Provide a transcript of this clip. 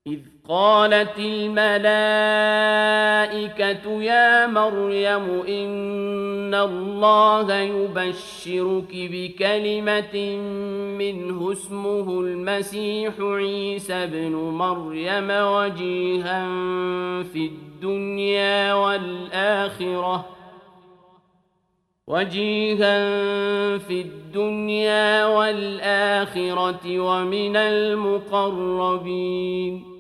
إذ قالت الملائكة يا مريم إن الله يبشرك بكلمة منه اسمه المسيح عيسى ابن مريم وجيها في الدنيا والآخرة ومن المقربين